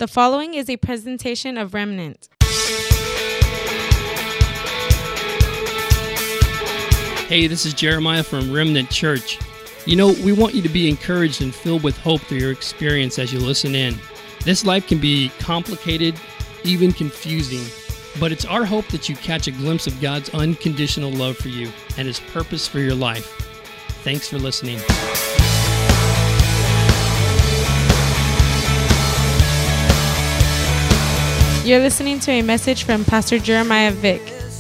The following is a presentation of Remnant. Hey, this is Jeremiah from Remnant Church. You know, we want you to be encouraged and filled with hope through your experience as you listen in. This life can be complicated, even confusing, but it's our hope that you catch a glimpse of God's unconditional love for you and His purpose for your life. Thanks for listening. You're listening to a message from Pastor Jeremiah Vick.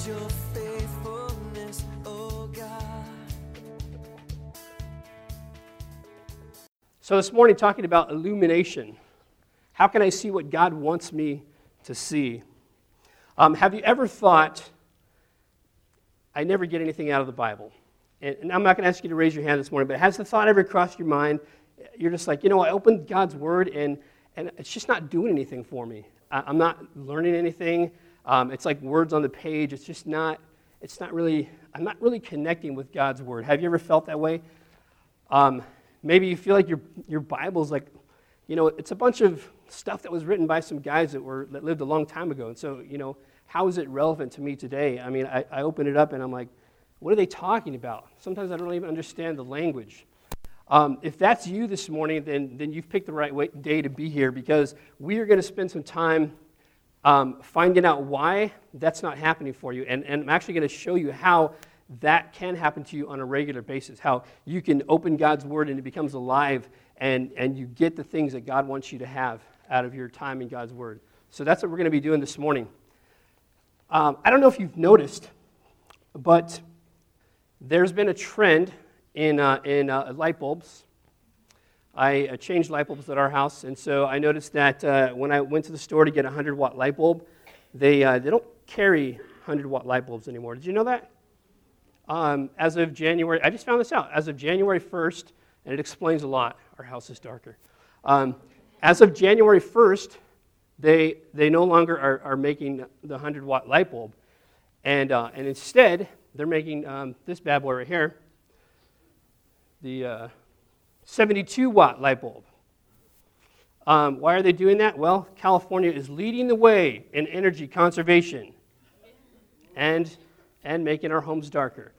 So this morning, talking about illumination. How can I see what God wants me to see? Have you ever thought, I never get anything out of the Bible? And I'm not going to ask you to raise your hand this morning, but has the thought ever crossed your mind? You're just like, I opened God's Word, and it's just not doing anything for me. I'm not learning anything. It's like words on the page. I'm not really connecting with God's Word. Have you ever felt that way? Maybe you feel like your Bible's like, it's a bunch of stuff that was written by some guys that lived a long time ago. And so, how is it relevant to me today? I mean, I open it up and I'm like, what are they talking about? Sometimes I don't even understand the language. If that's you this morning, then you've picked the right day to be here, because we are going to spend some time finding out why that's not happening for you. And I'm actually going to show you how that can happen to you on a regular basis, how you can open God's Word and it becomes alive and you get the things that God wants you to have out of your time in God's Word. So that's what we're going to be doing this morning. I don't know if you've noticed, but there's been a trend in light bulbs. I changed light bulbs at our house, and so I noticed that when I went to the store to get a 100-watt light bulb, they don't carry 100-watt light bulbs anymore. Did you know that? As of January, I just found this out. As of January 1st, and it explains a lot. Our house is darker. As of January 1st, they no longer are making the 100-watt light bulb, and instead they're making this bad boy right here, the 72-watt light bulb. Why are they doing that? Well, California is leading the way in energy conservation and making our homes darker.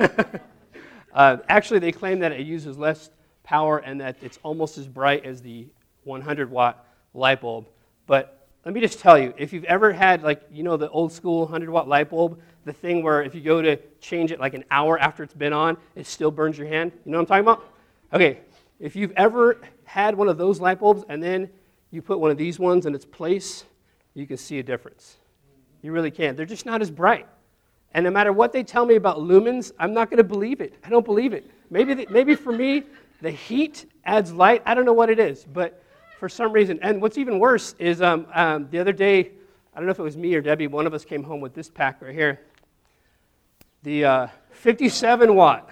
Actually, they claim that it uses less power and that it's almost as bright as the 100-watt light bulb. But let me just tell you, if you've ever had, the old school 100-watt light bulb, the thing where if you go to change it like an hour after it's been on, it still burns your hand. You know what I'm talking about? Okay, if you've ever had one of those light bulbs and then you put one of these ones in its place, you can see a difference. You really can. They're just not as bright. And no matter what they tell me about lumens, I'm not going to believe it. I don't believe it. Maybe for me, the heat adds light. I don't know what it is, but for some reason. And what's even worse is the other day, I don't know if it was me or Debbie, one of us came home with this pack right here. The 57-watt.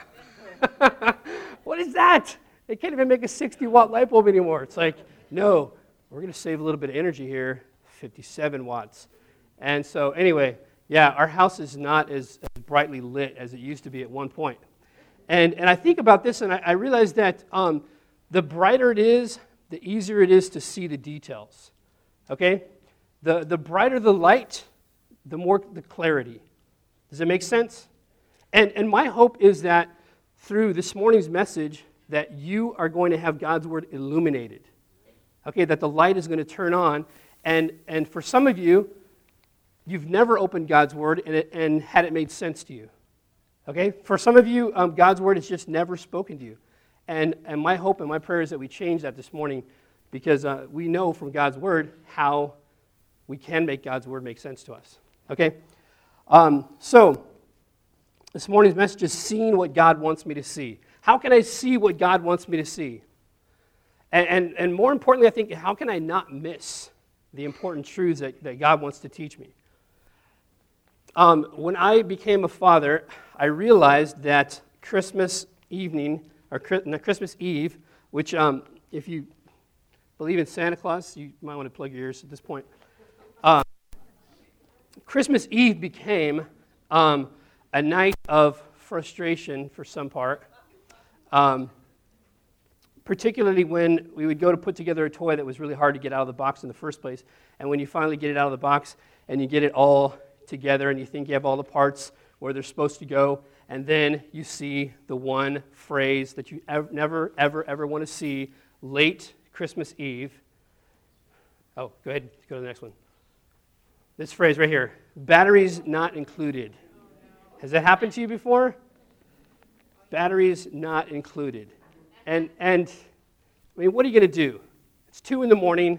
What is that? They can't even make a 60-watt light bulb anymore. It's like, no, we're going to save a little bit of energy here, 57 watts. And so anyway, yeah, our house is not as brightly lit as it used to be at one point. And I think about this, and I realize that the brighter it is, the easier it is to see the details. Okay? The brighter the light, the more the clarity. Does it make sense? And my hope is that through this morning's message, that you are going to have God's Word illuminated. Okay, that the light is going to turn on. And for some of you, you've never opened God's Word and had it made sense to you. Okay? For some of you, God's Word has just never spoken to you. And my hope and my prayer is that we change that this morning, because we know from God's Word how we can make God's Word make sense to us. Okay? So, this morning's message is seeing what God wants me to see. How can I see what God wants me to see? And more importantly, I think, how can I not miss the important truths that God wants to teach me? When I became a father, I realized that Christmas evening, or Christmas Eve, which if you believe in Santa Claus, you might want to plug your ears at this point. Christmas Eve became a night of frustration for some part. particularly when we would go to put together a toy that was really hard to get out of the box in the first place. And when you finally get it out of the box and you get it all together and you think you have all the parts where they're supposed to go, and then you see the one phrase that you never, ever want to see late Christmas Eve. Oh, go ahead, go to the next one. This phrase right here, batteries not included. Has that happened to you before? Batteries not included. And I mean, what are you going to do? It's 2 a.m.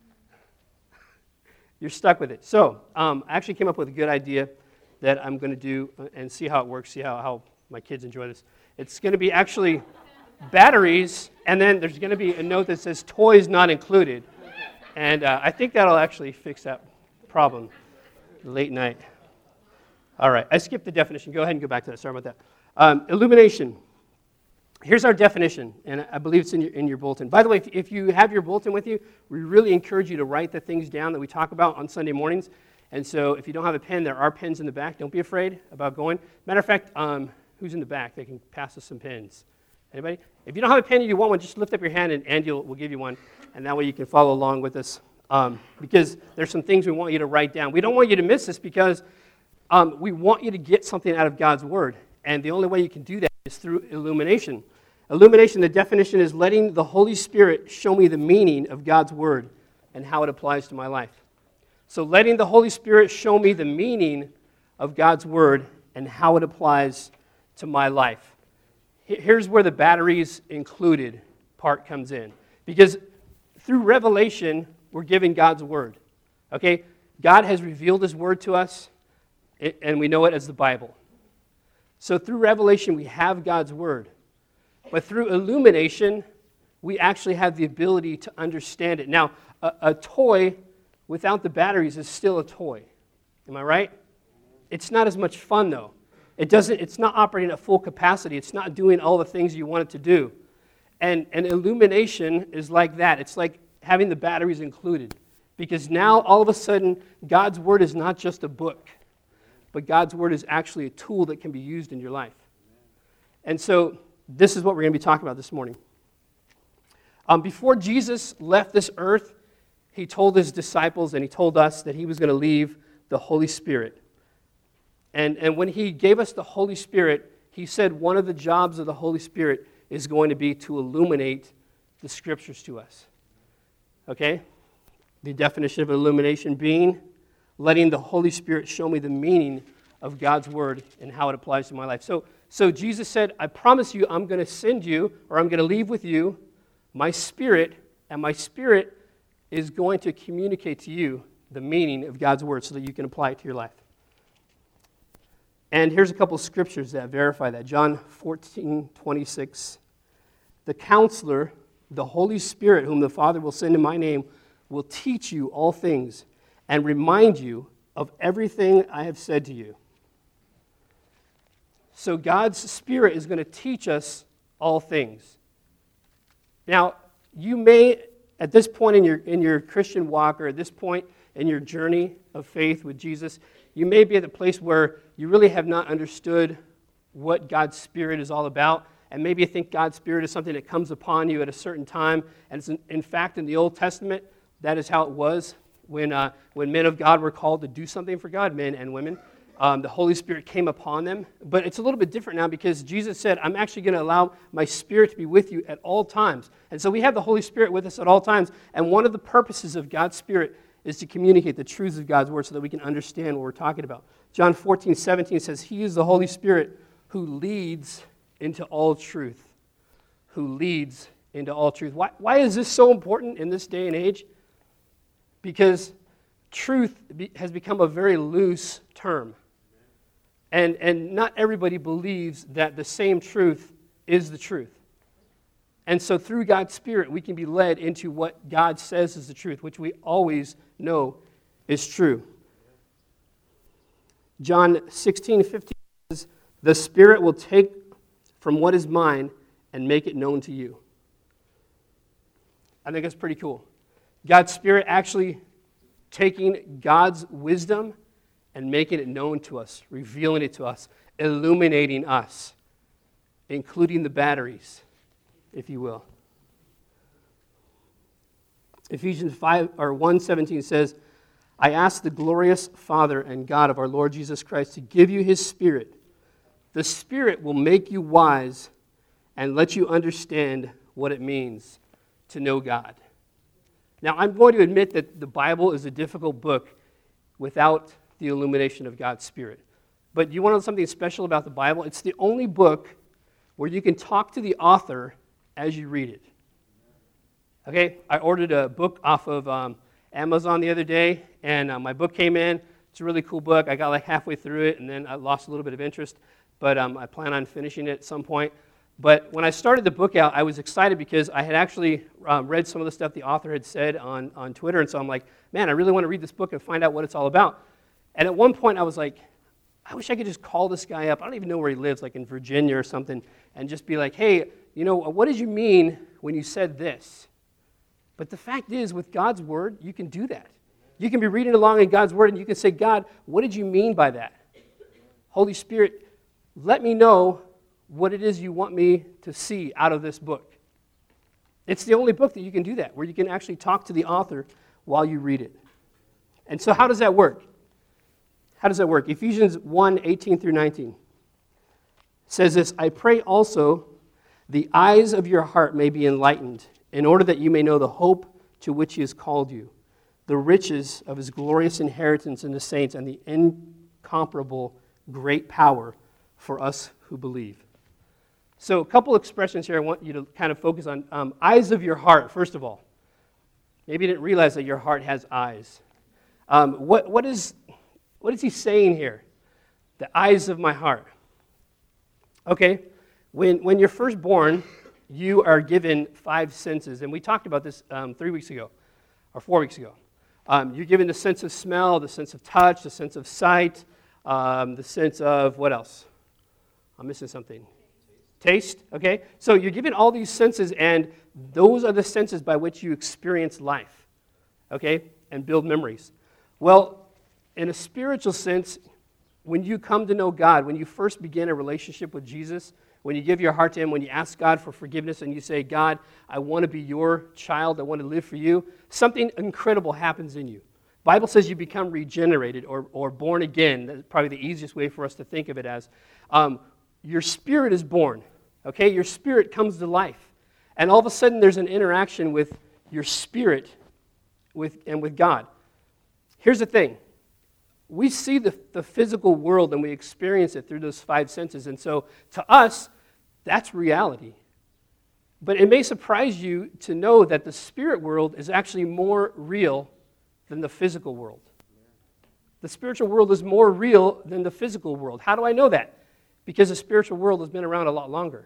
You're stuck with it. So I actually came up with a good idea that I'm going to do and see how it works, see how my kids enjoy this. It's going to be actually batteries, and then there's going to be a note that says toys not included. And I think that'll actually fix that problem late night. All right, I skipped the definition. Go ahead and go back to that. Sorry about that. Illumination. Here's our definition, and I believe it's in your bulletin. By the way, if you have your bulletin with you, we really encourage you to write the things down that we talk about on Sunday mornings. And so if you don't have a pen, there are pens in the back. Don't be afraid about going. Matter of fact, who's in the back? They can pass us some pens. Anybody? If you don't have a pen and you want one, just lift up your hand and Andy will give you one. And that way you can follow along with us. Because there's some things we want you to write down. We don't want you to miss this because we want you to get something out of God's Word. And the only way you can do that is through illumination. Illumination, the definition is letting the Holy Spirit show me the meaning of God's Word and how it applies to my life. So letting the Holy Spirit show me the meaning of God's Word and how it applies to my life. Here's where the batteries included part comes in. Because through revelation, we're given God's Word. Okay? God has revealed His Word to us, and we know it as the Bible. So through revelation, we have God's Word. But through illumination, we actually have the ability to understand it. Now, a toy without the batteries is still a toy. Am I right? It's not as much fun, though. It's not operating at full capacity. It's not doing all the things you want it to do. And illumination is like that. It's like having the batteries included. Because now, all of a sudden, God's Word is not just a book, but God's Word is actually a tool that can be used in your life. And so, this is what we're going to be talking about this morning. Before Jesus left this earth, He told His disciples and He told us that He was going to leave the Holy Spirit. And when He gave us the Holy Spirit, He said one of the jobs of the Holy Spirit is going to be to illuminate the Scriptures to us. Okay? The definition of illumination being letting the Holy Spirit show me the meaning of God's Word and how it applies to my life. So Jesus said, I promise you I'm going to send you, or I'm going to leave with you, my Spirit, and my Spirit is going to communicate to you the meaning of God's Word so that you can apply it to your life. And here's a couple of scriptures that verify that. John 14:26. The Counselor, the Holy Spirit, whom the Father will send in my name, will teach you all things and remind you of everything I have said to you. So God's Spirit is going to teach us all things. Now, you may, at this point in your Christian walk, or at this point in your journey of faith with Jesus, you may be at the place where you really have not understood what God's Spirit is all about, and maybe you think God's Spirit is something that comes upon you at a certain time, and it's in fact, in the Old Testament, that is how it was when men of God were called to do something for God, men and women. The Holy Spirit came upon them. But it's a little bit different now because Jesus said, I'm actually going to allow my Spirit to be with you at all times. And so we have the Holy Spirit with us at all times. And one of the purposes of God's Spirit is to communicate the truths of God's Word so that we can understand what we're talking about. John 14:17 says, He is the Holy Spirit who leads into all truth. Who leads into all truth. Why is this so important in this day and age? Because truth has become a very loose term. And not everybody believes that the same truth is the truth. And so through God's Spirit, we can be led into what God says is the truth, which we always know is true. John 16:15 says, the Spirit will take from what is mine and make it known to you. I think that's pretty cool. God's Spirit actually taking God's wisdom and making it known to us, revealing it to us, illuminating us, including the batteries, if you will. Ephesians 5 or 1:17 says, I ask the glorious Father and God of our Lord Jesus Christ to give you his Spirit. The Spirit will make you wise and let you understand what it means to know God. Now, I'm going to admit that the Bible is a difficult book without the illumination of God's Spirit. But you want to know something special about the Bible? It's the only book where you can talk to the author as you read it. Okay, I ordered a book off of Amazon the other day, and my book came in. It's a really cool book. I got like halfway through it, and then I lost a little bit of interest, but I plan on finishing it at some point. But when I started the book out, I was excited because I had actually read some of the stuff the author had said on Twitter, and so I'm like, man, I really want to read this book and find out what it's all about. And at one point, I was like, I wish I could just call this guy up. I don't even know where he lives, like in Virginia or something, and just be like, hey, you know, what did you mean when you said this? But the fact is, with God's Word, you can do that. You can be reading along in God's Word, and you can say, God, what did you mean by that? Holy Spirit, let me know what it is you want me to see out of this book. It's the only book that you can do that, where you can actually talk to the author while you read it. And so how does that work? How does that work? Ephesians 1:18 through 19 says this, I pray also the eyes of your heart may be enlightened, in order that you may know the hope to which he has called you, the riches of his glorious inheritance in the saints, and the incomparable great power for us who believe. So a couple expressions here I want you to kind of focus on. Eyes of your heart, first of all. Maybe you didn't realize that your heart has eyes. What is he saying here? The eyes of my heart. Okay, when you're first born, you are given 5 senses, and we talked about this 3 weeks ago, or 4 weeks ago. You're given the sense of smell, the sense of touch, the sense of sight, the sense of, what else? I'm missing something. Taste, okay? So you're given all these senses, and those are the senses by which you experience life, okay, and build memories. Well, in a spiritual sense, when you come to know God, when you first begin a relationship with Jesus, when you give your heart to him, when you ask God for forgiveness and you say, God, I want to be your child, I want to live for you, something incredible happens in you. The Bible says you become regenerated or born again. That's probably the easiest way for us to think of it as. Your spirit is born, okay? Your spirit comes to life. And all of a sudden there's an interaction with your spirit and with God. Here's the thing. We see the physical world and we experience it through those 5 senses. And so to us, that's reality. But it may surprise you to know that the spirit world is actually more real than the physical world. The spiritual world is more real than the physical world. How do I know that? Because the spiritual world has been around a lot longer.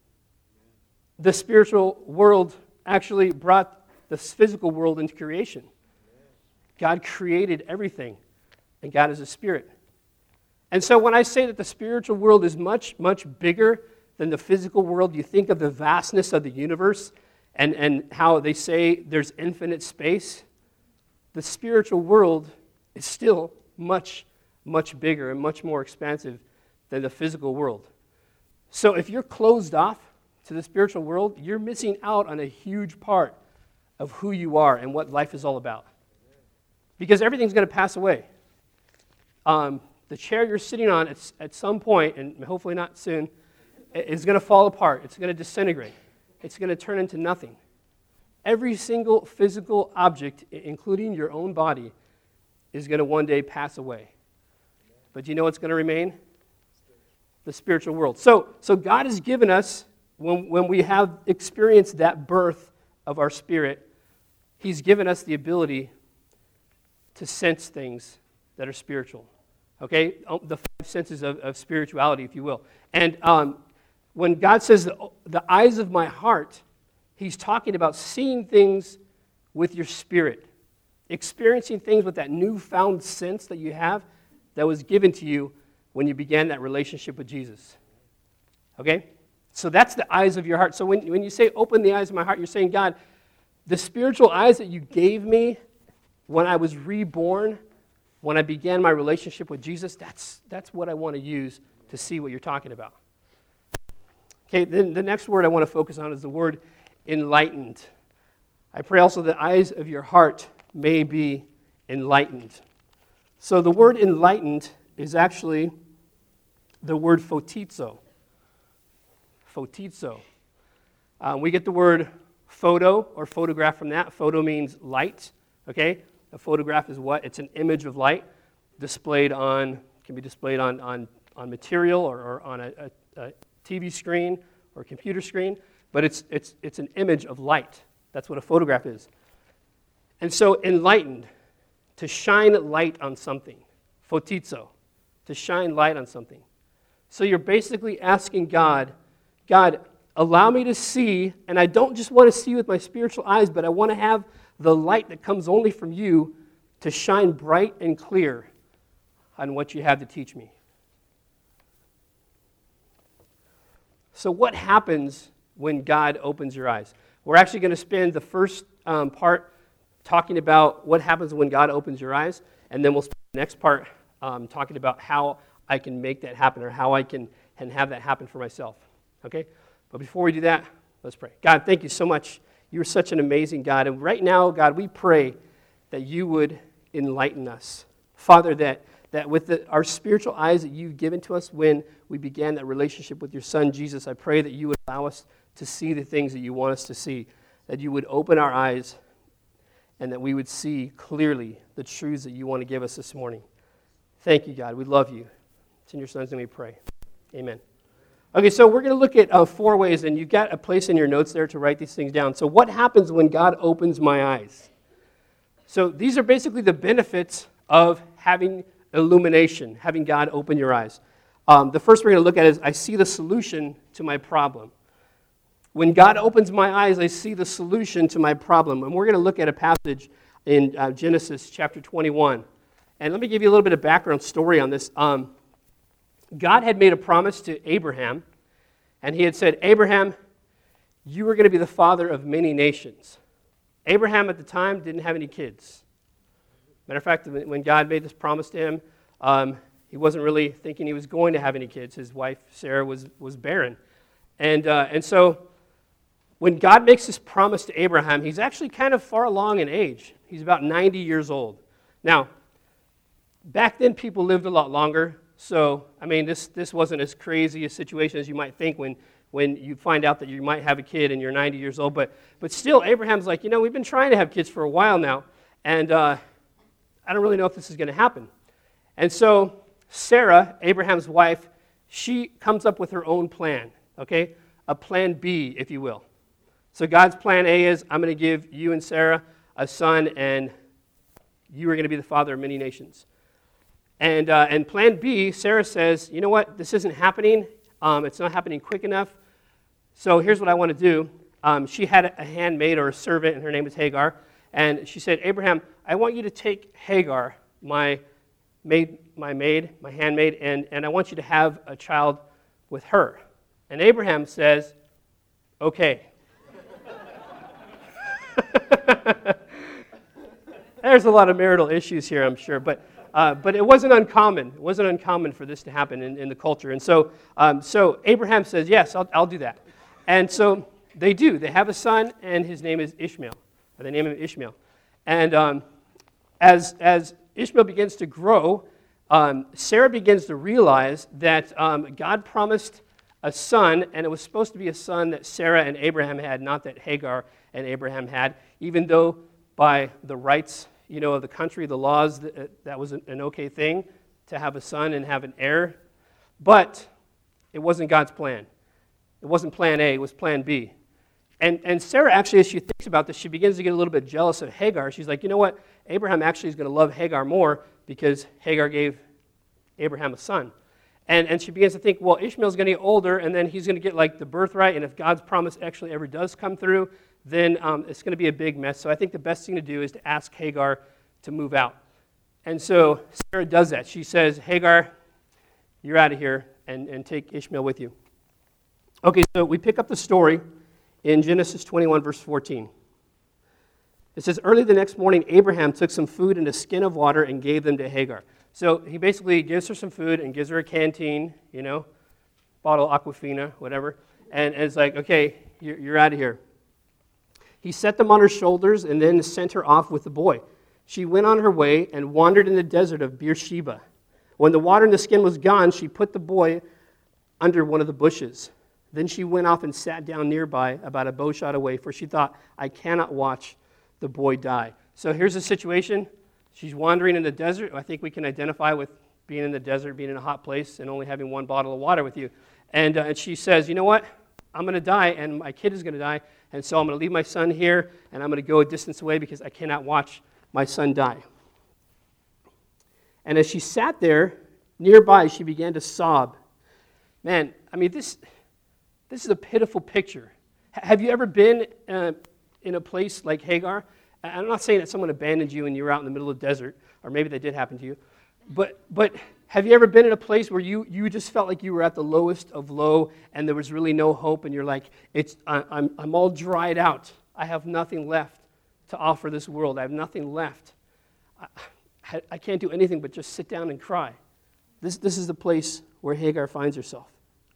The spiritual world actually brought the physical world into creation. God created everything. And God is a spirit. And so when I say that the spiritual world is much, much bigger than the physical world, you think of the vastness of the universe and how they say there's infinite space. The spiritual world is still much, much bigger and much more expansive than the physical world. So if you're closed off to the spiritual world, you're missing out on a huge part of who you are and what life is all about. Because everything's going to pass away. The chair you're sitting on at some point, and hopefully not soon, is going to fall apart. It's going to disintegrate. It's going to turn into nothing. Every single physical object, including your own body, is going to one day pass away. But do you know what's going to remain? The spiritual world. So God has given us, when we have experienced that birth of our spirit, he's given us the ability to sense things that are spiritual. Okay? The 5 senses of spirituality, if you will. And when God says the eyes of my heart, he's talking about seeing things with your spirit, experiencing things with that newfound sense that you have that was given to you when you began that relationship with Jesus. Okay? So that's the eyes of your heart. So when you say open the eyes of my heart, you're saying, God, the spiritual eyes that you gave me when I was reborn, when I began my relationship with Jesus, that's what I want to use to see what you're talking about. Okay, then the next word I want to focus on is the word enlightened. I pray also the eyes of your heart may be enlightened. So the word enlightened is actually the word photizo. Photizo. We get the word photo or photograph from that. Photo means light, okay? A photograph is what? It's an image of light can be displayed on material or on a TV screen or computer screen, but it's an image of light. That's what a photograph is. And so enlightened, to shine light on something. Photizo, to shine light on something. So you're basically asking God, allow me to see, and I don't just want to see with my spiritual eyes, but I want to have the light that comes only from you to shine bright and clear on what you have to teach me. So what happens when God opens your eyes? We're actually going to spend the first part talking about what happens when God opens your eyes, and then we'll spend the next part talking about how I can make that happen or how I can have that happen for myself. Okay? But before we do that, let's pray. God, thank you so much. You're such an amazing God. And right now, God, we pray that you would enlighten us. Father, that with our spiritual eyes that you've given to us when we began that relationship with your Son, Jesus, I pray that you would allow us to see the things that you want us to see, that you would open our eyes and that we would see clearly the truths that you want to give us this morning. Thank you, God. We love you. It's in your Son's name we pray. Amen. Okay, so we're going to look at 4 ways, and you've got a place in your notes there to write these things down. So what happens when God opens my eyes? So these are basically the benefits of having illumination, having God open your eyes. The first we're going to look at is I see the solution to my problem. When God opens my eyes, I see the solution to my problem. And we're going to look at a passage in Genesis chapter 21. And let me give you a little bit of background story on this. God had made a promise to Abraham, and he had said, Abraham, you are going to be the father of many nations. Abraham at the time didn't have any kids. Matter of fact, when God made this promise to him, he wasn't really thinking he was going to have any kids. His wife, Sarah, was barren. And so when God makes this promise to Abraham, he's actually kind of far along in age. He's about 90 years old. Now, back then people lived a lot longer. So, I mean, this wasn't as crazy a situation as you might think when you find out that you might have a kid and you're 90 years old. But still, Abraham's like, we've been trying to have kids for a while now, and I don't really know if this is going to happen. And so Sarah, Abraham's wife, she comes up with her own plan, okay? A plan B, if you will. So God's plan A is, I'm going to give you and Sarah a son, and you are going to be the father of many nations. And plan B, Sarah says, you know what, this isn't happening. It's not happening quick enough. So here's what I want to do. She had a handmaid or a servant, and her name was Hagar. And she said, Abraham, I want you to take Hagar, my handmaid, and I want you to have a child with her. And Abraham says, okay. There's a lot of marital issues here, I'm sure, but it wasn't uncommon. It wasn't uncommon for this to happen in the culture. And so Abraham says, yes, I'll do that. And so they do. They have a son, and his name is Ishmael. Or they name him Ishmael. And as Ishmael begins to grow, Sarah begins to realize that God promised a son, and it was supposed to be a son that Sarah and Abraham had, not that Hagar and Abraham had, even though by the rights of the country, the laws, that was an okay thing to have a son and have an heir. But it wasn't God's plan. It wasn't plan A, it was plan B. And Sarah actually, as she thinks about this, she begins to get a little bit jealous of Hagar. She's like, you know what? Abraham actually is going to love Hagar more because Hagar gave Abraham a son. And she begins to think, well, Ishmael's going to get older, and then he's going to get like the birthright, and if God's promise actually ever does come through, then it's going to be a big mess. So I think the best thing to do is to ask Hagar to move out. And so Sarah does that. She says, Hagar, you're out of here, and take Ishmael with you. Okay, so we pick up the story in Genesis 21, verse 14. It says, early the next morning, Abraham took some food and a skin of water and gave them to Hagar. So he basically gives her some food and gives her a canteen, bottle of Aquafina, whatever, and it's like, okay, you're out of here. He set them on her shoulders and then sent her off with the boy. She went on her way and wandered in the desert of Beersheba. When the water in the skin was gone, she put the boy under one of the bushes. Then she went off and sat down nearby, about a bow shot away, for she thought, I cannot watch the boy die. So here's the situation. She's wandering in the desert. I think we can identify with being in the desert, being in a hot place, and only having one bottle of water with you. And she says, you know what? I'm going to die, and my kid is going to die, and so I'm going to leave my son here, and I'm going to go a distance away because I cannot watch my son die. And as she sat there nearby, she began to sob. Man, I mean, this is a pitiful picture. Have you ever been in a place like Hagar? I'm not saying that someone abandoned you and you were out in the middle of the desert, or maybe that did happen to you, but have you ever been in a place where you just felt like you were at the lowest of low and there was really no hope, and you're like, I'm all dried out. I have nothing left to offer this world. I have nothing left. I can't do anything but just sit down and cry. This is the place where Hagar finds herself.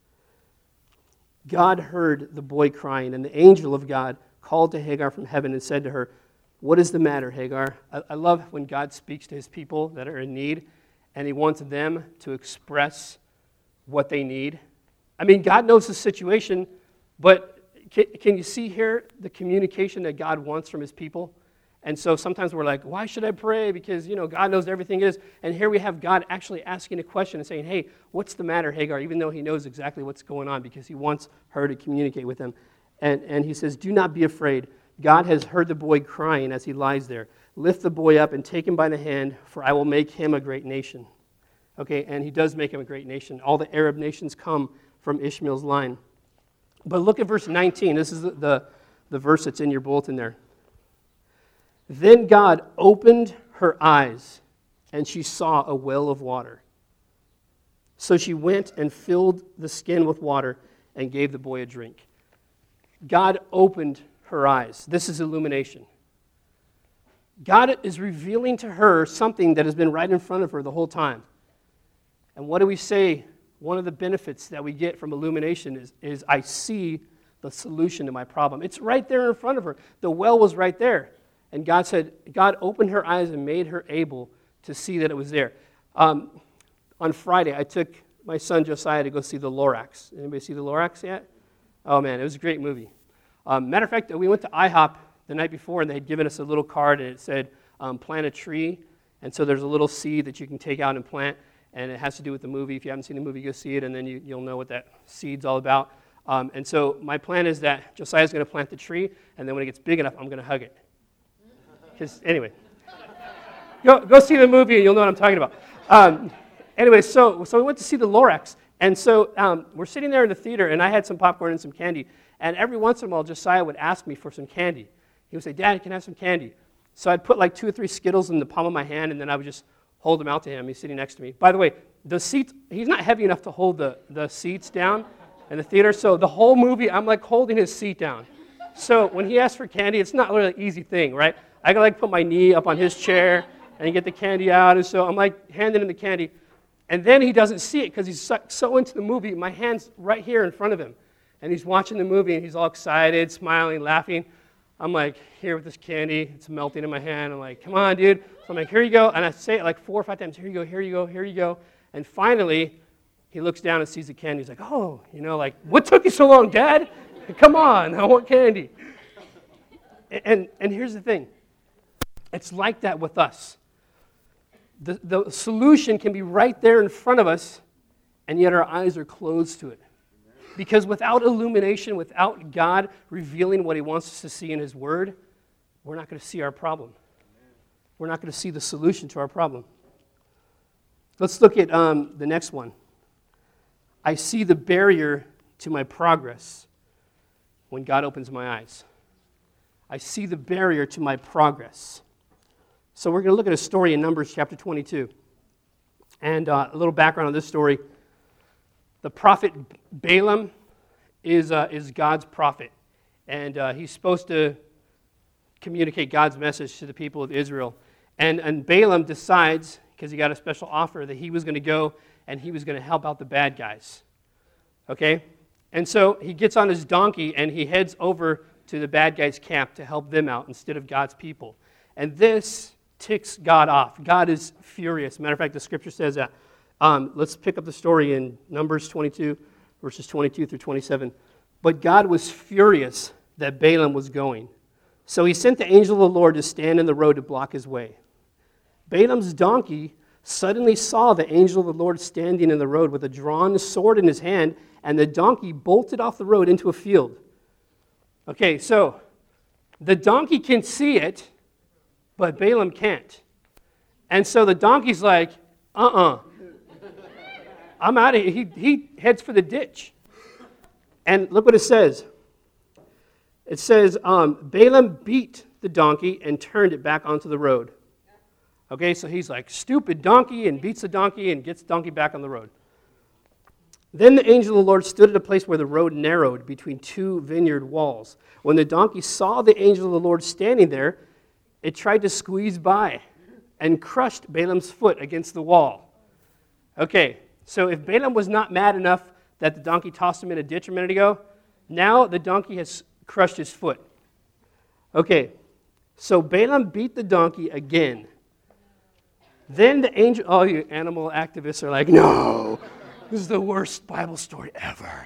God heard the boy crying, and the angel of God called to Hagar from heaven and said to her, what is the matter, Hagar? I love when God speaks to his people that are in need, and he wants them to express what they need. I mean, God knows the situation, but can you see here the communication that God wants from his people? And so sometimes we're like, why should I pray? Because, God knows everything is. And here we have God actually asking a question and saying, hey, what's the matter, Hagar? Even though he knows exactly what's going on because he wants her to communicate with him. And he says, do not be afraid. God has heard the boy crying as he lies there. Lift the boy up and take him by the hand, for I will make him a great nation. Okay, and he does make him a great nation. All the Arab nations come from Ishmael's line. But look at verse 19. This is the verse that's in your bulletin there. Then God opened her eyes, and she saw a well of water. So she went and filled the skin with water and gave the boy a drink. God opened her eyes. This is illumination. God is revealing to her something that has been right in front of her the whole time. And what do we say? One of the benefits that we get from illumination is I see the solution to my problem. It's right there in front of her. The well was right there. And God opened her eyes and made her able to see that it was there. On Friday, I took my son Josiah to go see The Lorax. Anybody see The Lorax yet? Oh man, it was a great movie. Matter of fact, we went to IHOP the night before, and they had given us a little card, and it said, plant a tree. And so there's a little seed that you can take out and plant, and it has to do with the movie. If you haven't seen the movie, go see it, and then you'll know what that seed's all about. And so my plan is that Josiah's going to plant the tree, and then when it gets big enough, I'm going to hug it. Because anyway, go see the movie, and you'll know what I'm talking about. Anyway, so we went to see The Lorax. And so we're sitting there in the theater, and I had some popcorn and some candy. And every once in a while, Josiah would ask me for some candy. He would say, Dad, can I have some candy? So I'd put like 2 or 3 Skittles in the palm of my hand, and then I would just hold them out to him. He's sitting next to me. By the way, the seats, he's not heavy enough to hold the seats down in the theater. So the whole movie, I'm like holding his seat down. So when he asks for candy, it's not really an easy thing, right? I gotta like put my knee up on his chair and get the candy out. And so I'm like handing him the candy. And then he doesn't see it because he's so into the movie. My hand's right here in front of him. And he's watching the movie, and he's all excited, smiling, laughing. I'm like, here with this candy. It's melting in my hand. I'm like, come on, dude. So I'm like, here you go. And I say it like 4 or 5 times. Here you go, here you go, here you go. And finally, he looks down and sees the candy. He's like, oh, like, what took you so long, Dad? Come on, I want candy. And here's the thing. It's like that with us. The solution can be right there in front of us, and yet our eyes are closed to it. Because without illumination, without God revealing what he wants us to see in his word, we're not going to see our problem. We're not going to see the solution to our problem. Let's look at the next one. I see the barrier to my progress when God opens my eyes. I see the barrier to my progress. So we're going to look at a story in Numbers chapter 22. And a little background on this story. The prophet Balaam is God's prophet. And he's supposed to communicate God's message to the people of Israel. And Balaam decides, because he got a special offer, that he was going to go and he was going to help out the bad guys. Okay? And so he gets on his donkey and he heads over to the bad guys' camp to help them out instead of God's people. And this ticks God off. God is furious. Matter of fact, the scripture says that. Let's pick up the story in Numbers 22, verses 22 through 27. But God was furious that Balaam was going. So he sent the angel of the Lord to stand in the road to block his way. Balaam's donkey suddenly saw the angel of the Lord standing in the road with a drawn sword in his hand, and the donkey bolted off the road into a field. Okay, so the donkey can see it, but Balaam can't. And so the donkey's like, I'm out of here. He heads for the ditch. And look what it says. It says, Balaam beat the donkey and turned it back onto the road. Okay, so he's like, stupid donkey, and beats the donkey and gets the donkey back on the road. Then the angel of the Lord stood at a place where the road narrowed between two vineyard walls. When the donkey saw the angel of the Lord standing there, it tried to squeeze by and crushed Balaam's foot against the wall. Okay, so if Balaam was not mad enough that the donkey tossed him in a ditch a minute ago, now the donkey has crushed his foot. Okay, so Balaam beat the donkey again. Then the angel, all you animal activists are like, no, this is the worst Bible story ever.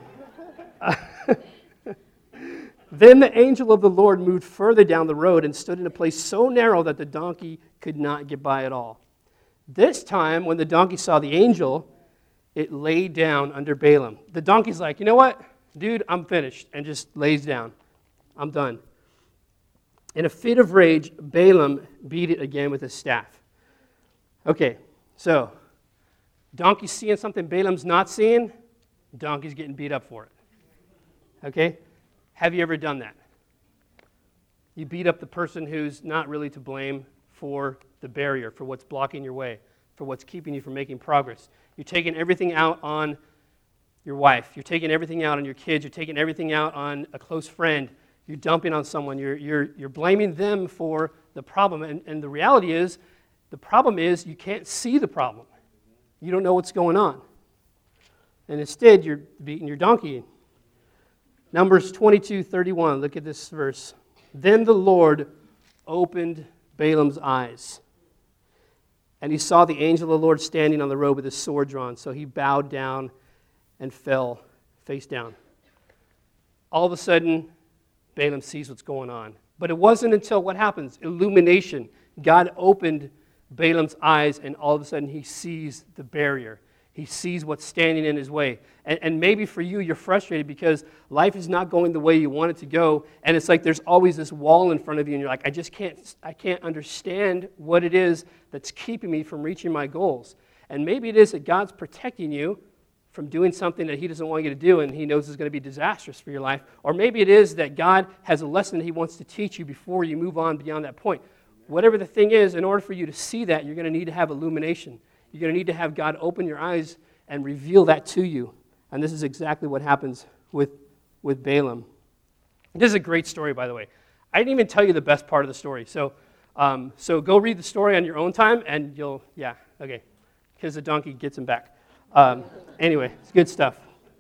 Then the angel of the Lord moved further down the road and stood in a place so narrow that the donkey could not get by at all. This time, when the donkey saw the angel, it laid down under Balaam. The donkey's like, you know what, dude, I'm finished, and just lays down. I'm done. In a fit of rage, Balaam beat it again with his staff. Okay, so donkey's seeing something Balaam's not seeing, donkey's getting beat up for it. Okay? Have you ever done that? You beat up the person who's not really to blame for the barrier, for what's blocking your way, for what's keeping you from making progress. You're taking everything out on your wife. You're taking everything out on your kids. You're taking everything out on a close friend. You're dumping on someone. You're blaming them for the problem. And the reality is, the problem is you can't see the problem. You don't know what's going on. And instead, you're beating your donkey. Numbers 22:31. Look at this verse. Then the Lord opened Balaam's eyes, and he saw the angel of the Lord standing on the road with his sword drawn. So he bowed down and fell face down. All of a sudden, Balaam sees what's going on. But it wasn't until what happens? Illumination. God opened Balaam's eyes, and all of a sudden he sees the barrier. He sees what's standing in his way. And maybe for you, you're frustrated because life is not going the way you want it to go, and it's like there's always this wall in front of you, and you're like, I can't understand what it is that's keeping me from reaching my goals. And maybe it is that God's protecting you from doing something that he doesn't want you to do, and he knows is going to be disastrous for your life. Or maybe it is that God has a lesson that he wants to teach you before you move on beyond that point. Whatever the thing is, in order for you to see that, you're going to need to have illumination. You're going to need to have God open your eyes and reveal that to you. And this is exactly what happens with Balaam. This is a great story, by the way. I didn't even tell you the best part of the story. So go read the story on your own time, and because the donkey gets him back. Anyway, it's good stuff.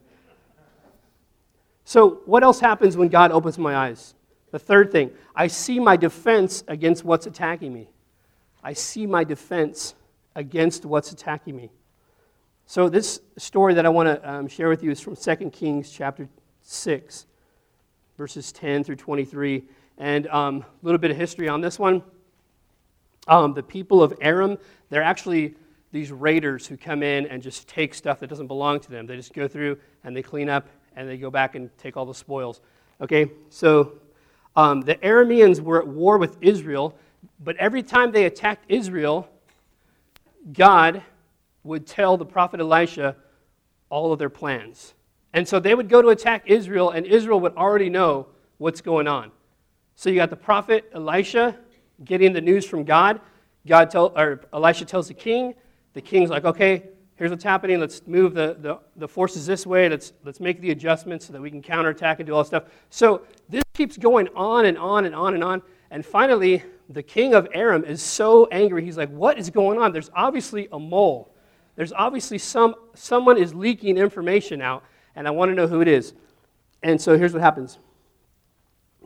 So what else happens when God opens my eyes? The third thing, I see my defense against what's attacking me. I see my defense against what's attacking me. So this story that I want to share with you is from 2 Kings chapter 6, verses 10 through 23. And a little bit of history on this one. The people of Aram, they're actually these raiders who come in and just take stuff that doesn't belong to them. They just go through and they clean up and they go back and take all the spoils. Okay, so the Arameans were at war with Israel, but every time they attacked Israel, God would tell the prophet Elisha all of their plans. And so they would go to attack Israel, and Israel would already know what's going on. So you got the prophet Elisha getting the news from God. Elisha tells the king. The king's like, okay, here's what's happening. Let's move the forces this way. Let's make the adjustments so that we can counterattack and do all this stuff. So this keeps going on and on and on and on. And finally, the king of Aram is so angry. He's like, what is going on? There's obviously a mole. There's obviously someone is leaking information out, and I want to know who it is. And so here's what happens.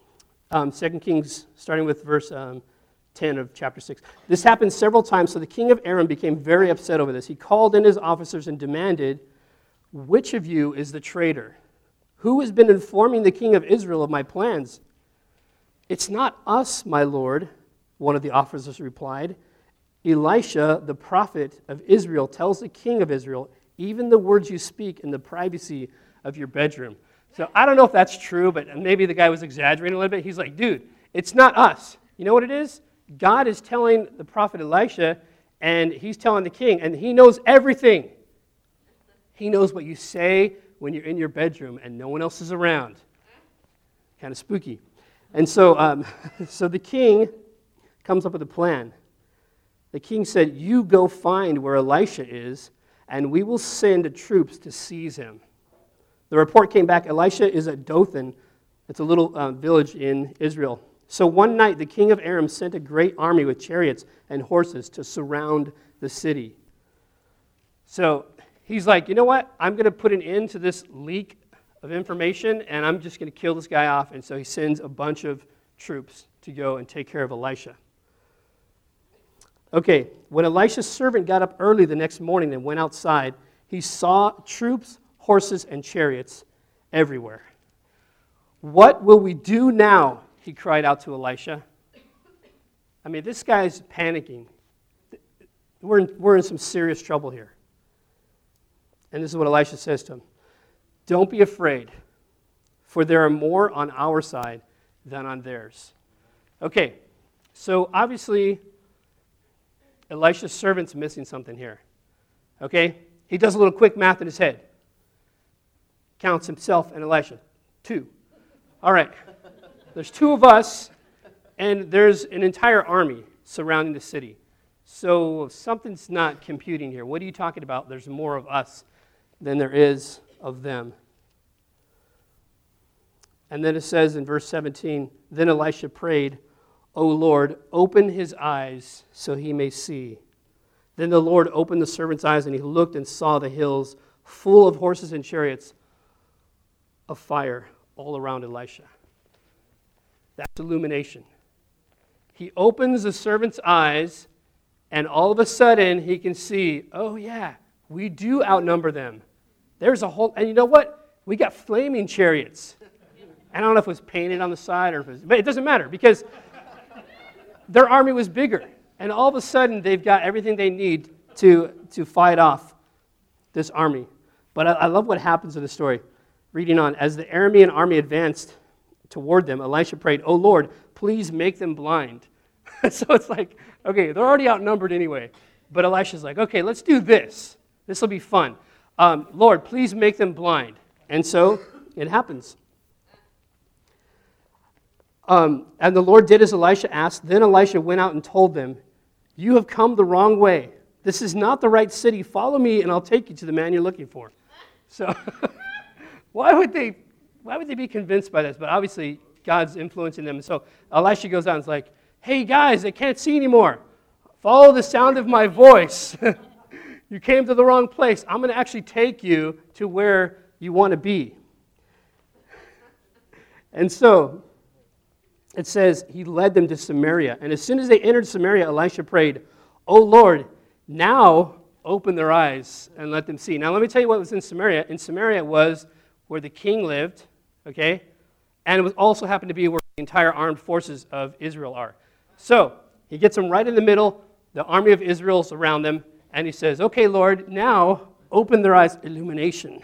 2 Kings, starting with verse 10 of chapter 6. This happened several times, so the king of Aram became very upset over this. He called in his officers and demanded, "Which of you is the traitor? Who has been informing the king of Israel of my plans?" "It's not us, my lord," one of the officers replied. "Elisha, the prophet of Israel, tells the king of Israel, even the words you speak in the privacy of your bedroom." So I don't know if that's true, but maybe the guy was exaggerating a little bit. He's like, dude, it's not us. You know what it is? God is telling the prophet Elisha, and he's telling the king, and he knows everything. He knows what you say when you're in your bedroom and no one else is around. Kind of spooky. And so, so the king comes up with a plan. The king said, "You go find where Elisha is, and we will send troops to seize him." The report came back, Elisha is at Dothan. It's a little village in Israel. So one night, the king of Aram sent a great army with chariots and horses to surround the city. So he's like, you know what? I'm going to put an end to this leak of information, and I'm just going to kill this guy off. And so he sends a bunch of troops to go and take care of Elisha. Okay, when Elisha's servant got up early the next morning and went outside, he saw troops, horses, and chariots everywhere. "What will we do now?" he cried out to Elisha. I mean, this guy's panicking. We're in some serious trouble here. And this is what Elisha says to him. "Don't be afraid, for there are more on our side than on theirs." Okay, so obviously, Elisha's servant's missing something here. Okay? He does a little quick math in his head. Counts himself and Elisha. 2. All right. There's 2 of us, and there's an entire army surrounding the city. So something's not computing here. What are you talking about? There's more of us than there is of them. And then it says in verse 17, "Then Elisha prayed, 'O Lord, open his eyes so he may see.' Then the Lord opened the servant's eyes, and he looked and saw the hills full of horses and chariots of fire all around Elisha." That's illumination. He opens the servant's eyes, and all of a sudden he can see, oh yeah, we do outnumber them. There's a whole, and you know what? We got flaming chariots. I don't know if it was painted on the side or if it was, but it doesn't matter because their army was bigger. And all of a sudden they've got everything they need to fight off this army. But I love what happens in the story. Reading on, as the Aramean army advanced toward them, Elisha prayed, "O Lord, please make them blind." So it's like, okay, they're already outnumbered anyway. But Elisha's like, okay, let's do this. This will be fun. Lord, please make them blind. And so it happens. And the Lord did as Elisha asked. Then Elisha went out and told them, "You have come the wrong way. This is not the right city. Follow me, and I'll take you to the man you're looking for." So why would they be convinced by this? But obviously, God's influencing them. So Elisha goes out and is like, "Hey, guys, I can't see anymore. Follow the sound of my voice. You came to the wrong place. I'm going to actually take you to where you want to be." And so it says he led them to Samaria. And as soon as they entered Samaria, Elisha prayed, "O Lord, now open their eyes and let them see." Now let me tell you what was in Samaria. In Samaria was where the king lived, okay? And it was also happened to be where the entire armed forces of Israel are. So he gets them right in the middle. The army of Israel's around them. And he says, "Okay, Lord, now open their eyes." Illumination.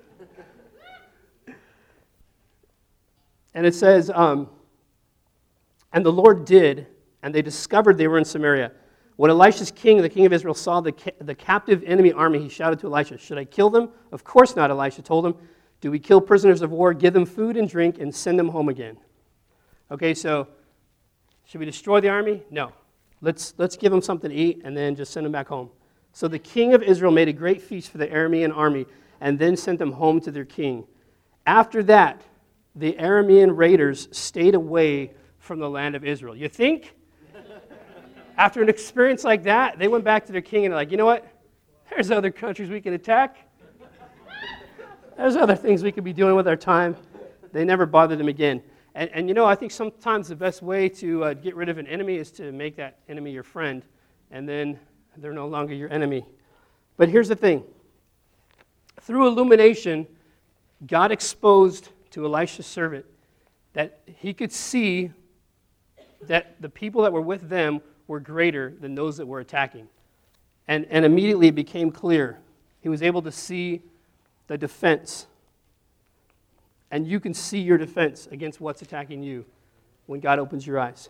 And it says, and the Lord did, and they discovered they were in Samaria. When Elisha's king, the king of Israel, saw the captive enemy army, he shouted to Elisha, "Should I kill them?" "Of course not," Elisha told him. "Do we kill prisoners of war, give them food and drink, and send them home again?" Okay, so should we destroy the army? No. Let's give them something to eat and then just send them back home. So the king of Israel made a great feast for the Aramean army and then sent them home to their king. After that, the Aramean raiders stayed away from the land of Israel. You think? After an experience like that, they went back to their king and they're like, "You know what? There's other countries we can attack. There's other things we could be doing with our time." They never bothered them again. And you know, I think sometimes the best way to get rid of an enemy is to make that enemy your friend, and then they're no longer your enemy. But here's the thing. Through illumination, God exposed to Elisha's servant that he could see that the people that were with them were greater than those that were attacking. And immediately it became clear. He was able to see the defense. And you can see your defense against what's attacking you when God opens your eyes.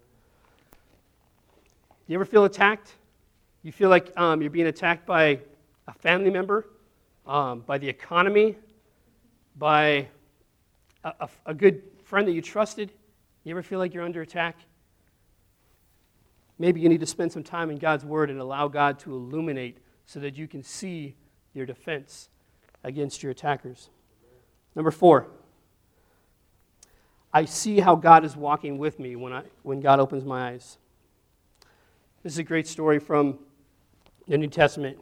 You ever feel attacked? You feel like you're being attacked by a family member, by the economy, by a good friend that you trusted? You ever feel like you're under attack? Maybe you need to spend some time in God's Word and allow God to illuminate so that you can see your defense against your attackers. Number 4, I see how God is walking with me when God opens my eyes. This is a great story from the New Testament.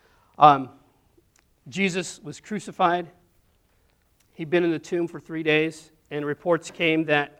Jesus was crucified. He'd been in the tomb for 3 days, and reports came that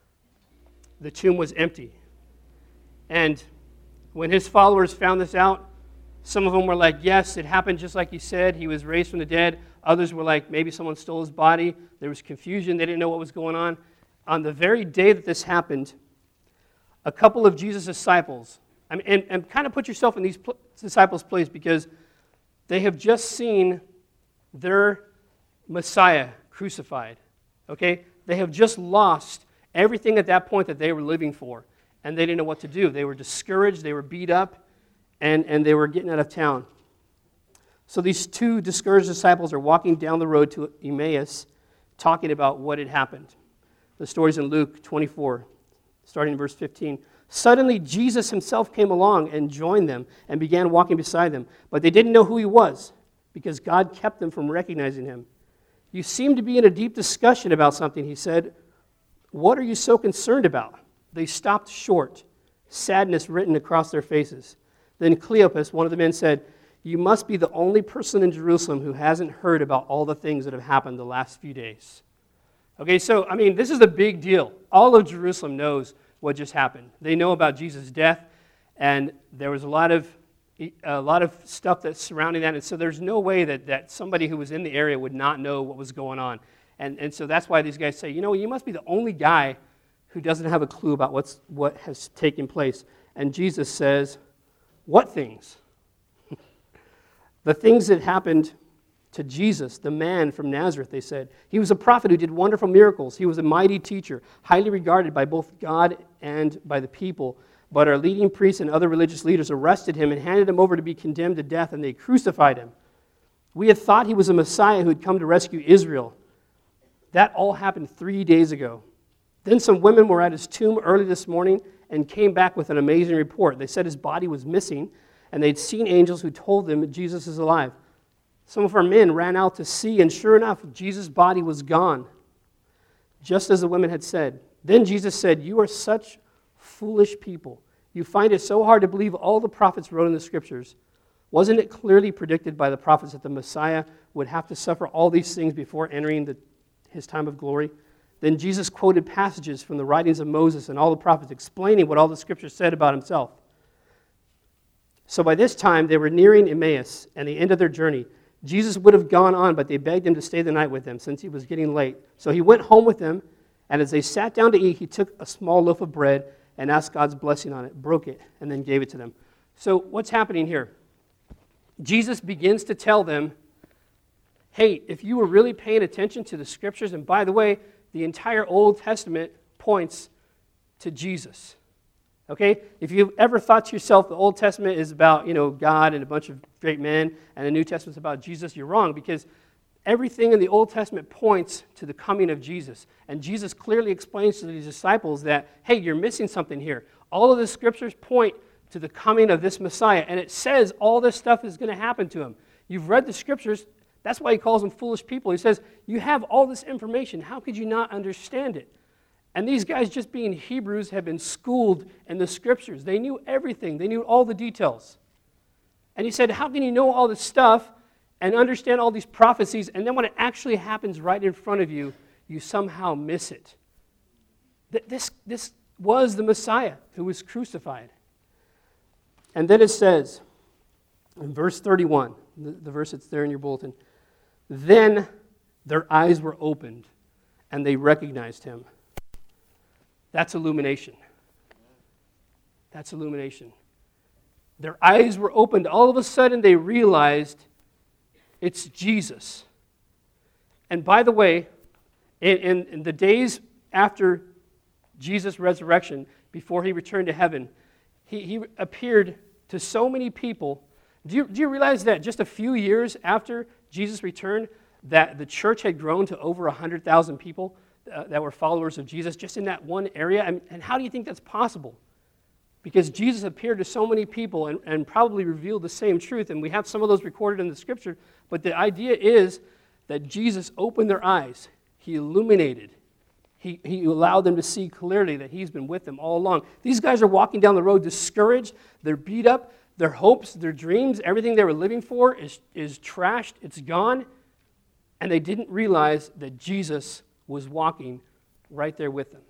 the tomb was empty. And when his followers found this out, some of them were like, yes, it happened just like you said. He was raised from the dead. Others were like, maybe someone stole his body. There was confusion. They didn't know what was going on. On the very day that this happened, a couple of Jesus' disciples, and kind of put yourself in these disciples' place, because they have just seen their Messiah crucified. Okay? They have just lost everything at that point that they were living for, and they didn't know what to do. They were discouraged, they were beat up, and they were getting out of town. So these two discouraged disciples are walking down the road to Emmaus, talking about what had happened. The story's in Luke 24, starting in verse 15. Suddenly Jesus himself came along and joined them and began walking beside them. But they didn't know who he was, because God kept them from recognizing him. You seem to be in a deep discussion about something, he said. What are you so concerned about? They stopped short, sadness written across their faces. Then Cleopas, one of the men, said, you must be the only person in Jerusalem who hasn't heard about all the things that have happened the last few days. Okay, so, this is a big deal. All of Jerusalem knows what just happened. They know about Jesus' death, and there was a lot of stuff that's surrounding that, and so there's no way that somebody who was in the area would not know what was going on. And so that's why these guys say, you must be the only guy who doesn't have a clue about what has taken place. And Jesus says, what things? The things that happened to Jesus, the man from Nazareth, they said. He was a prophet who did wonderful miracles. He was a mighty teacher, highly regarded by both God and by the people. But our leading priests and other religious leaders arrested him and handed him over to be condemned to death, and they crucified him. We had thought he was a Messiah who had come to rescue Israel. That all happened 3 days ago. Then some women were at his tomb early this morning and came back with an amazing report. They said his body was missing, and they'd seen angels who told them Jesus is alive. Some of our men ran out to see, and sure enough, Jesus' body was gone, just as the women had said. Then Jesus said, you are such foolish people. You find it so hard to believe all the prophets wrote in the Scriptures. Wasn't it clearly predicted by the prophets that the Messiah would have to suffer all these things before entering his time of glory? Then Jesus quoted passages from the writings of Moses and all the prophets, explaining what all the Scriptures said about himself. So by this time, they were nearing Emmaus and the end of their journey. Jesus would have gone on, but they begged him to stay the night with them since he was getting late. So he went home with them, and as they sat down to eat, he took a small loaf of bread and asked God's blessing on it, broke it, and then gave it to them. So what's happening here? Jesus begins to tell them, hey, if you were really paying attention to the Scriptures, and by the way, the entire Old Testament points to Jesus. Okay? If you've ever thought to yourself the Old Testament is about, God and a bunch of great men, and the New Testament's about Jesus, you're wrong, because everything in the Old Testament points to the coming of Jesus. And Jesus clearly explains to these disciples that, hey, you're missing something here. All of the Scriptures point to the coming of this Messiah, and it says all this stuff is going to happen to him. You've read the Scriptures. That's why he calls them foolish people. He says, you have all this information. How could you not understand it? And these guys, just being Hebrews, have been schooled in the Scriptures. They knew everything. They knew all the details. And he said, how can you know all this stuff and understand all these prophecies, and then when it actually happens right in front of you, you somehow miss it? that this was the Messiah who was crucified. And then it says, in verse 31, the verse that's there in your bulletin, then their eyes were opened and they recognized him. That's illumination. That's illumination. Their eyes were opened. All of a sudden they realized it's Jesus. And by the way, in the days after Jesus' resurrection, before he returned to heaven, he appeared to so many people. Do you realize that just a few years after Jesus returned, that the church had grown to over 100,000 people that were followers of Jesus just in that one area? And how do you think that's possible? Because Jesus appeared to so many people and probably revealed the same truth, and we have some of those recorded in the Scripture, but the idea is that Jesus opened their eyes. He illuminated. He allowed them to see clearly that he's been with them all along. These guys are walking down the road discouraged. They're beat up. Their hopes, their dreams, everything they were living for is trashed. It's gone. And they didn't realize that Jesus was walking right there with them.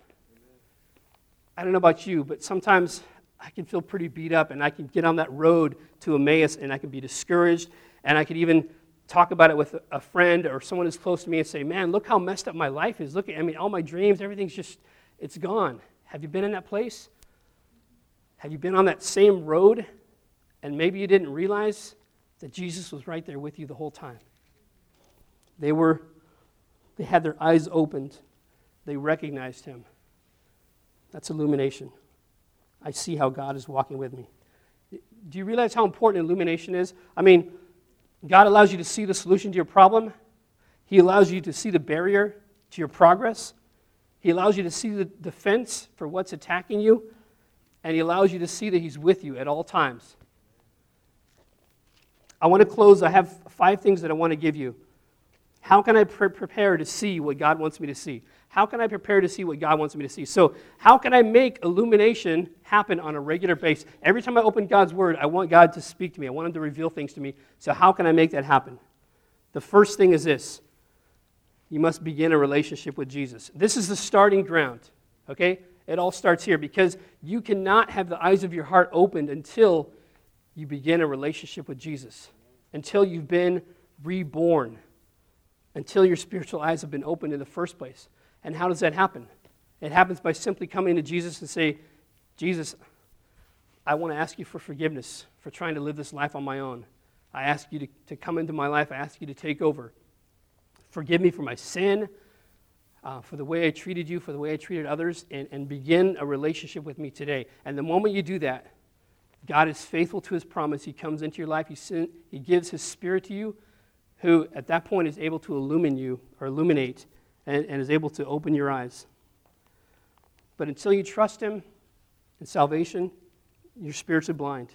I don't know about you, but sometimes I can feel pretty beat up, and I can get on that road to Emmaus, and I can be discouraged, and I could even talk about it with a friend or someone who's close to me and say, man, look how messed up my life is. All my dreams, everything's just, it's gone. Have you been in that place? Have you been on that same road, and maybe you didn't realize that Jesus was right there with you the whole time? They had their eyes opened. They recognized him. That's illumination. I see how God is walking with me. Do you realize how important illumination is? God allows you to see the solution to your problem. He allows you to see the barrier to your progress. He allows you to see the defense for what's attacking you. And he allows you to see that he's with you at all times. I want to close. I have 5 things that I want to give you. How can I prepare to see what God wants me to see? How can I prepare to see what God wants me to see? So how can I make illumination happen on a regular basis? Every time I open God's Word, I want God to speak to me. I want him to reveal things to me. So how can I make that happen? The first thing is this. You must begin a relationship with Jesus. This is the starting ground, okay? It all starts here because you cannot have the eyes of your heart opened until you begin a relationship with Jesus, until you've been reborn, until your spiritual eyes have been opened in the first place. And how does that happen? It happens by simply coming to Jesus and say, Jesus, I want to ask you for forgiveness for trying to live this life on my own. I ask you to come into my life. I ask you to take over. Forgive me for my sin, for the way I treated you, for the way I treated others, and begin a relationship with me today. And the moment you do that, God is faithful to his promise. He comes into your life. He gives his Spirit to you, who at that point is able to illuminate and is able to open your eyes. But until you trust him in salvation, you're spiritually blind.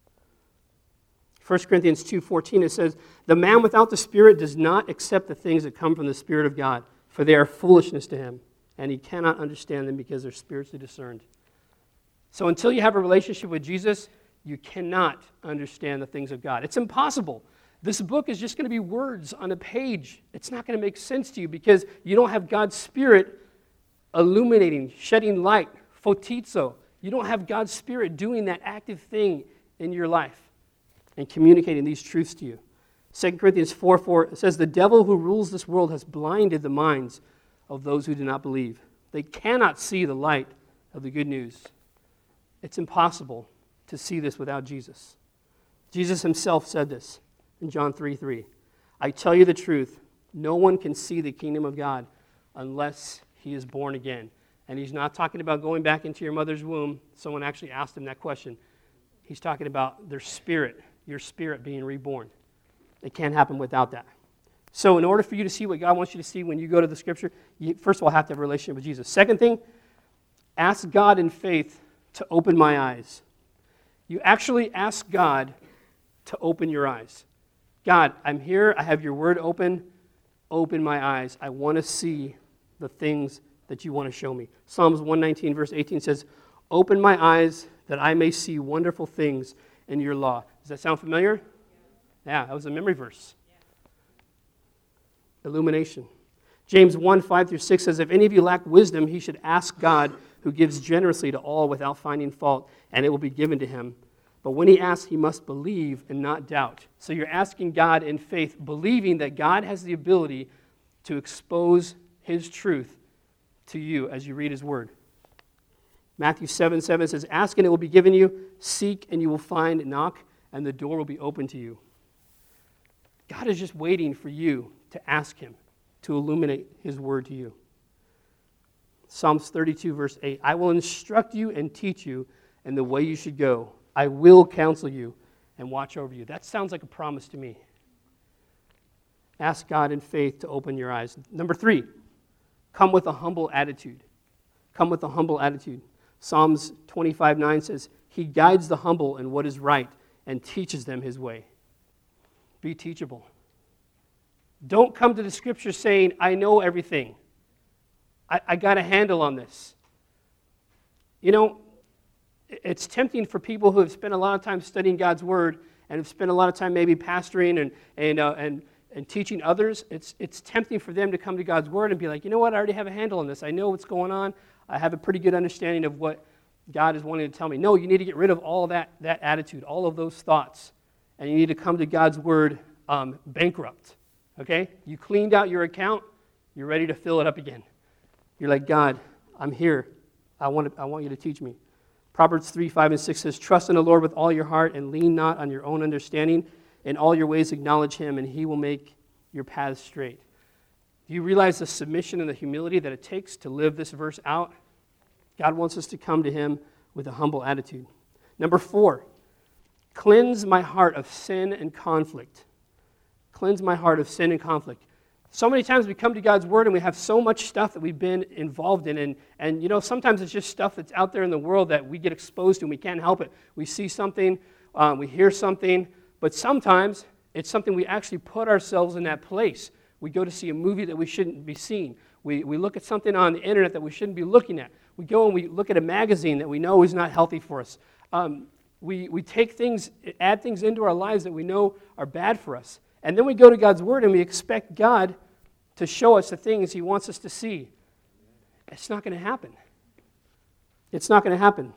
1 Corinthians 2:14, it says, the man without the Spirit does not accept the things that come from the Spirit of God, for they are foolishness to him, and he cannot understand them because they're spiritually discerned. So until you have a relationship with Jesus, you cannot understand the things of God. It's impossible. This book is just going to be words on a page. It's not going to make sense to you because you don't have God's Spirit illuminating, shedding light, photizo. You don't have God's Spirit doing that active thing in your life and communicating these truths to you. 2 Corinthians 4:4 says, the devil who rules this world has blinded the minds of those who do not believe. They cannot see the light of the good news. It's impossible to see this without Jesus. Jesus himself said this in John 3:3. I tell you the truth, no one can see the kingdom of God unless he is born again. And he's not talking about going back into your mother's womb. Someone actually asked him that question. He's talking about their spirit, your spirit being reborn. It can't happen without that. So in order for you to see what God wants you to see when you go to the Scripture, you first of all have to have a relationship with Jesus. Second thing, ask God in faith to open my eyes. You actually ask God to open your eyes. God, I'm here. I have your word open. Open my eyes. I want to see the things that you want to show me. Psalms 119, verse 18 says, open my eyes that I may see wonderful things in your law. Does that sound familiar? Yeah, that was a memory verse. Illumination. James 1, 5 through 6 says, if any of you lack wisdom, he should ask God, who gives generously to all without finding fault, and it will be given to him. But when he asks, he must believe and not doubt. So you're asking God in faith, believing that God has the ability to expose his truth to you as you read his word. Matthew 7:7 says, ask and it will be given you, seek and you will find, knock and the door will be open to you. God is just waiting for you to ask him to illuminate his word to you. Psalms 32 verse 8, I will instruct you and teach you in the way you should go. I will counsel you and watch over you. That sounds like a promise to me. Ask God in faith to open your eyes. Number 3, come with a humble attitude. Come with a humble attitude. Psalms 25:9 says, he guides the humble in what is right and teaches them his way. Be teachable. Don't come to the scripture saying, I know everything. I got a handle on this. You know, it's tempting for people who have spent a lot of time studying God's word and have spent a lot of time maybe pastoring and teaching others. It's tempting for them to come to God's word and be like, you know what, I already have a handle on this. I know what's going on. I have a pretty good understanding of what God is wanting to tell me. No, you need to get rid of all that attitude, all of those thoughts, and you need to come to God's word bankrupt. Okay? You cleaned out your account. You're ready to fill it up again. You're like, God, I'm here. I want you to teach me. Proverbs 3, 5, and 6 says, trust in the Lord with all your heart and lean not on your own understanding. In all your ways acknowledge him, and he will make your paths straight. Do you realize the submission and the humility that it takes to live this verse out? God wants us to come to him with a humble attitude. Number 4, cleanse my heart of sin and conflict. Cleanse my heart of sin and conflict. So many times we come to God's word and we have so much stuff that we've been involved in. And you know, sometimes it's just stuff that's out there in the world that we get exposed to and we can't help it. We see something, we hear something, but sometimes it's something we actually put ourselves in that place. We go to see a movie that we shouldn't be seeing. We look at something on the internet that we shouldn't be looking at. We go and we look at a magazine that we know is not healthy for us. We take things, add things into our lives that we know are bad for us. And then we go to God's word and we expect God to show us the things he wants us to see. It's not going to happen. It's not going to happen.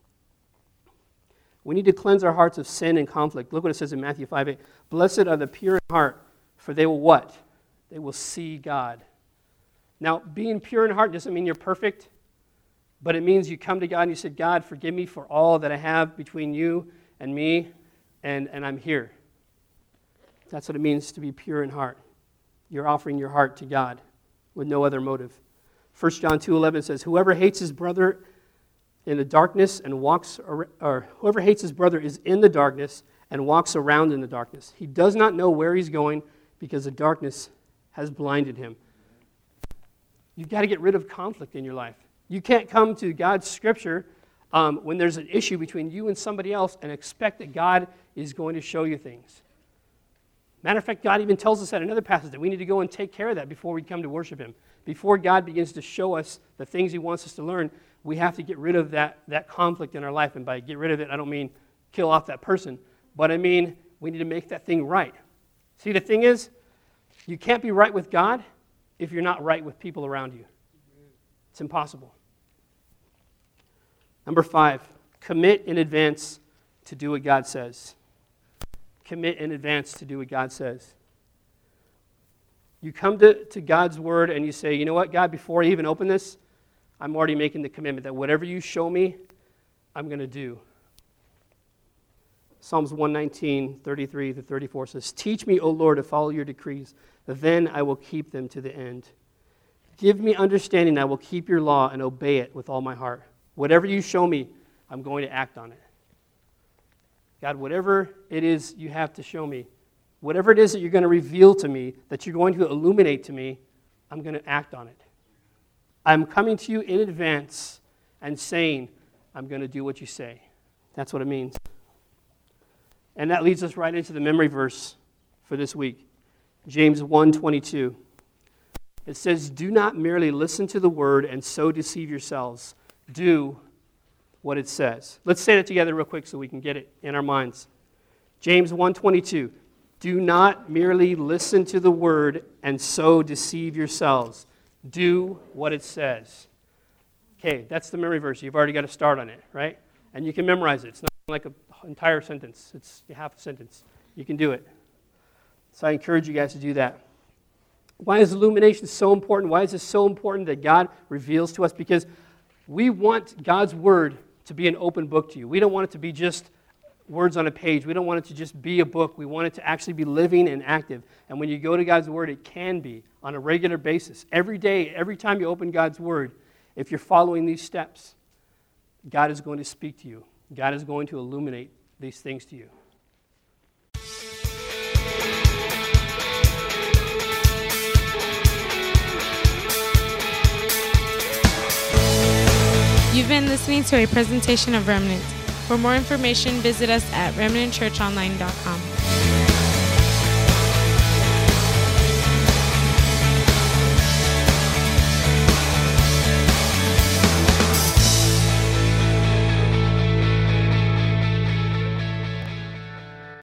We need to cleanse our hearts of sin and conflict. Look what it says in Matthew 5:8. Blessed are the pure in heart, for they will what? They will see God. Now, being pure in heart doesn't mean you're perfect, but it means you come to God and you say, God, forgive me for all that I have between you and me, and I'm here. That's what it means to be pure in heart. You're offering your heart to God with no other motive. 1 John 2:11 says, whoever hates his brother in the darkness and whoever hates his brother is in the darkness and walks around in the darkness. He does not know where he's going because the darkness has blinded him. You've got to get rid of conflict in your life. You can't come to God's scripture when there's an issue between you and somebody else and expect that God is going to show you things. Matter of fact, God even tells us that in another passage that we need to go and take care of that before we come to worship him. Before God begins to show us the things he wants us to learn, we have to get rid of that conflict in our life. And by get rid of it, I don't mean kill off that person, but I mean we need to make that thing right. See, the thing is, you can't be right with God if you're not right with people around you. It's impossible. Number 5, commit in advance to do what God says. Commit in advance to do what God says. You come to God's word and you say, you know what, God, before I even open this, I'm already making the commitment that whatever you show me, I'm going to do. Psalms 119, 33 to 34 says, teach me, O Lord, to follow your decrees, then I will keep them to the end. Give me understanding, I will keep your law and obey it with all my heart. Whatever you show me, I'm going to act on it. God, whatever it is you have to show me, whatever it is that you're going to reveal to me, that you're going to illuminate to me, I'm going to act on it. I'm coming to you in advance and saying, I'm going to do what you say. That's what it means. And that leads us right into the memory verse for this week. James 1:22. It says, do not merely listen to the word and so deceive yourselves. Do what it says. Let's say that together real quick so we can get it in our minds. James 1:22. Do not merely listen to the word and so deceive yourselves. Do what it says. Okay, that's the memory verse. You've already got to start on it, right? And you can memorize it. It's not like an entire sentence. It's half a sentence. You can do it. So I encourage you guys to do that. Why is illumination so important? Why is it so important that God reveals to us? Because we want God's word to be an open book to you. We don't want it to be just words on a page. We don't want it to just be a book. We want it to actually be living and active. And when you go to God's word, it can be on a regular basis. Every day, every time you open God's word, if you're following these steps, God is going to speak to you. God is going to illuminate these things to you. You've been listening to a presentation of Remnant. For more information, visit us at remnantchurchonline.com.